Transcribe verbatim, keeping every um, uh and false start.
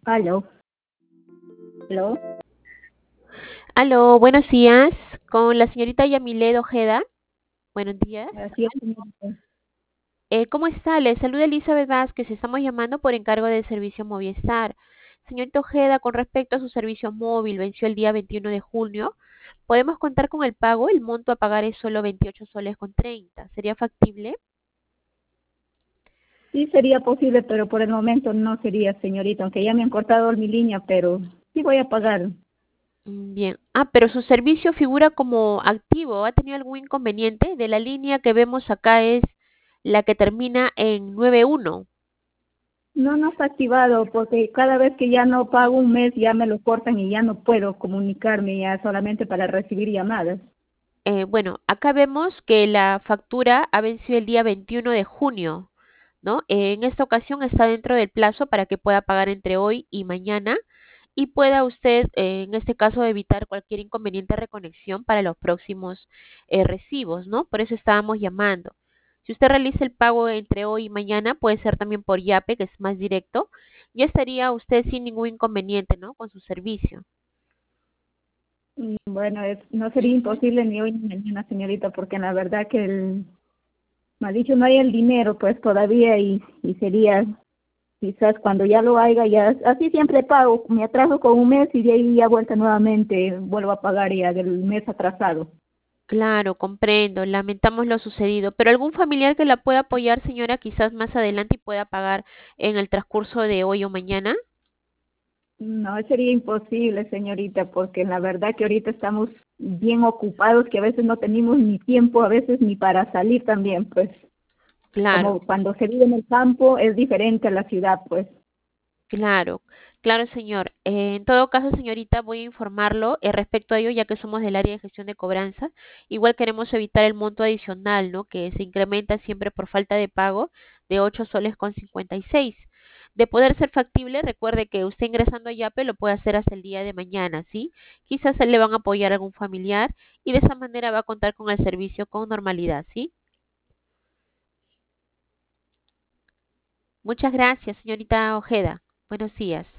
Aló, aló, Aló, buenos días. Con la señorita Yamilet Ojeda. Buenos días. así es, señorita. Eh, ¿cómo está? Le saluda Elizabeth Vázquez. Estamos llamando por encargo del servicio Movistar. Señorita Ojeda, con respecto a su servicio móvil, venció el día veintiuno de junio. ¿Podemos contar con el pago? El monto a pagar es solo veintiocho soles con treinta. ¿Sería factible? Sí sería posible, pero por el momento no sería, señorita, aunque ya me han cortado mi línea, pero sí voy a pagar. Mm, Bien. Ah, pero su servicio figura como activo. ¿Ha tenido algún inconveniente? De la línea que vemos acá es la que termina en nueve uno. No, no está activado porque cada vez que ya no pago un mes ya me lo cortan y ya no puedo comunicarme ya solamente para recibir llamadas. Eh, bueno, acá vemos que la factura ha vencido el día veintiuno de junio, ¿no? Eh, en esta ocasión está dentro del plazo para que pueda pagar entre hoy y mañana y pueda usted, eh, en este caso, evitar cualquier inconveniente de reconexión para los próximos eh, recibos, ¿no? Por eso estábamos llamando. Si usted realiza el pago entre hoy y mañana, puede ser también por Yape, que es más directo, ya estaría usted sin ningún inconveniente, ¿no? Con su servicio. Mm, Bueno, es, no sería Ujú. imposible ni hoy ni mañana, señorita, porque la verdad que el, me ha dicho no hay el dinero pues todavía y, y sería quizás cuando ya lo haya, ya así siempre pago, me atraso con un mes y de ahí ya vuelta nuevamente, vuelvo a pagar ya del mes atrasado. Claro, comprendo, lamentamos lo sucedido, pero algún familiar que la pueda apoyar, señora, quizás más adelante y pueda pagar en el transcurso de hoy o mañana. No, sería imposible, señorita, porque la verdad que ahorita estamos bien ocupados, que a veces no tenemos ni tiempo, a veces ni para salir también, pues Claro, como cuando se vive en el campo es diferente a la ciudad, pues. claro, claro, señor. Eh, en todo caso, señorita, voy a informarlo eh, respecto a ello, ya que somos del área de gestión de cobranza. Igual queremos evitar el monto adicional, ¿no? Que se incrementa siempre por falta de pago de ocho soles con cincuenta y seis. De poder ser factible, recuerde que usted ingresando a Yape lo puede hacer hasta el día de mañana, ¿sí? Quizás se le van a apoyar algún familiar y de esa manera va a contar con el servicio con normalidad, ¿sí? Muchas gracias, señorita Ojeda. Buenos días.